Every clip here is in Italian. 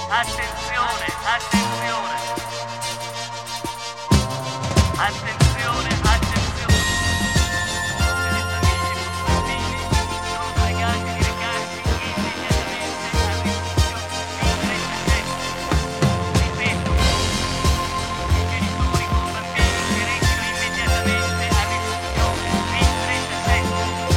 Attenzione, attenzione. Attenzione, attenzione. Le famiglie con bambini sono pregate di recarsi immediatamente al rifugio B37. Ripeto, i genitori con bambini si recino immediatamente al rifugio B37.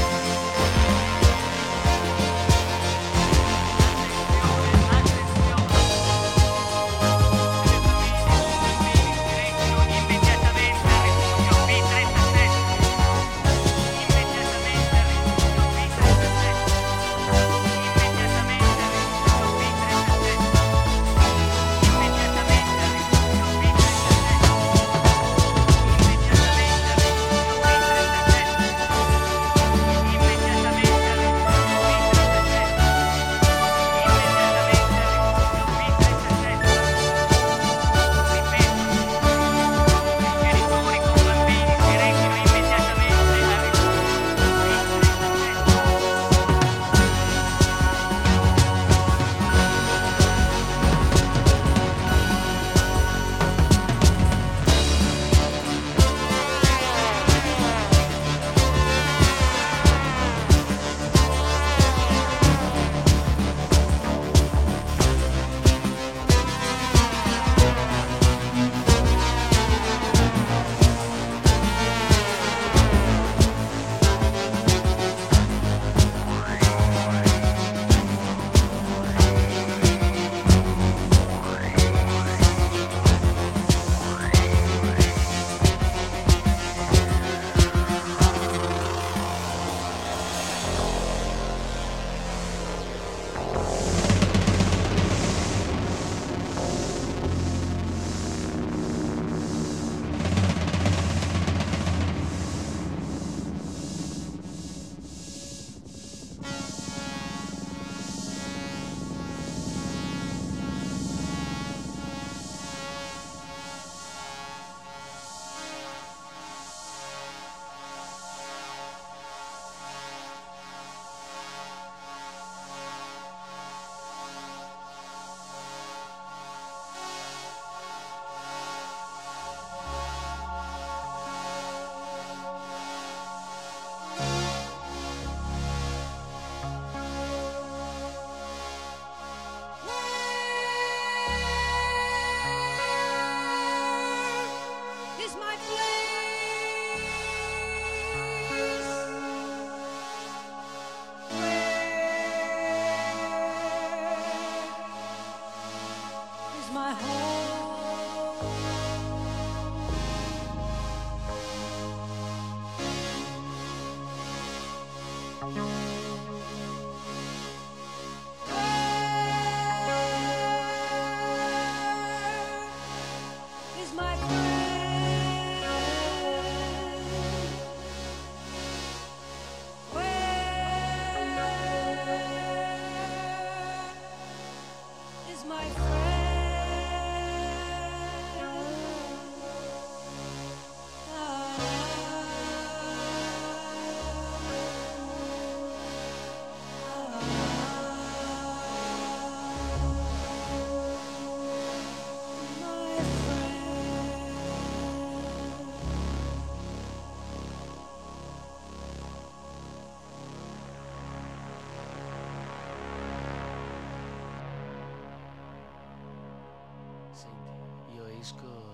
Esco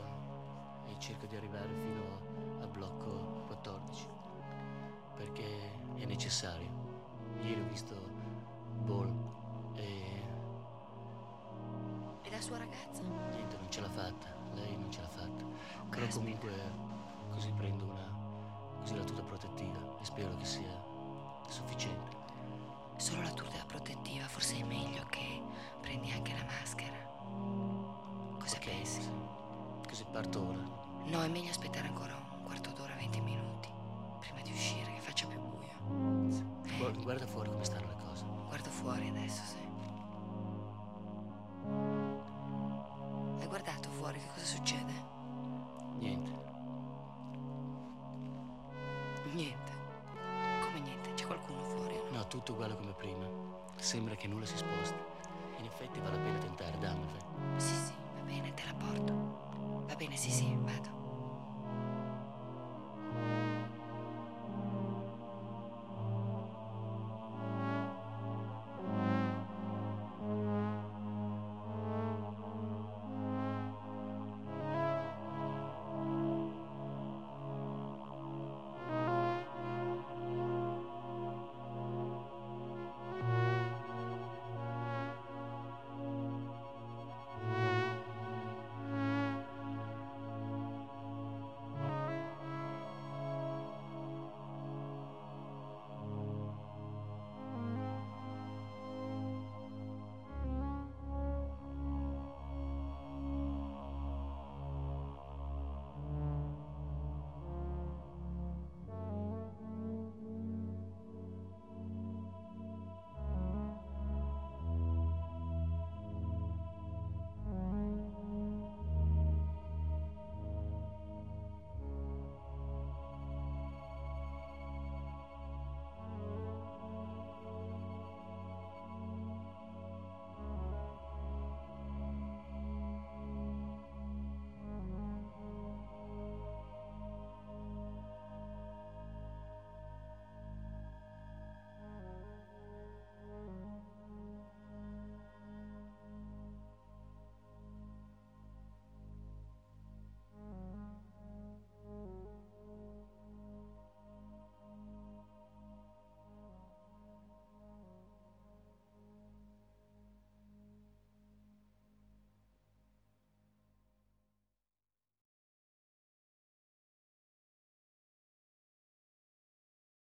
e cerco di arrivare fino al blocco 14 perché è necessario. Ieri ho visto Ball e la sua ragazza? niente, non ce l'ha fatta. Lei non ce l'ha fatta. Però comunque così prendo così la tuta protettiva e spero che sia sufficiente. Solo la tuta protettiva, forse è meglio che prendi anche la maschera. Cosa pensi? Sì. Così parto ora. No, è meglio aspettare ancora un quarto d'ora, 20 minuti, prima di uscire, che faccia più buio. Guarda fuori come stanno le cose. Guardo fuori adesso, sì. Hai guardato fuori, che cosa succede? Niente. Niente. Come niente? C'è qualcuno fuori? No, tutto uguale come prima. Sembra che nulla si sposti. In effetti vale la pena tentare, dammela. Sì, sì, va bene, te la porto. Va bene, sì, sì, vado.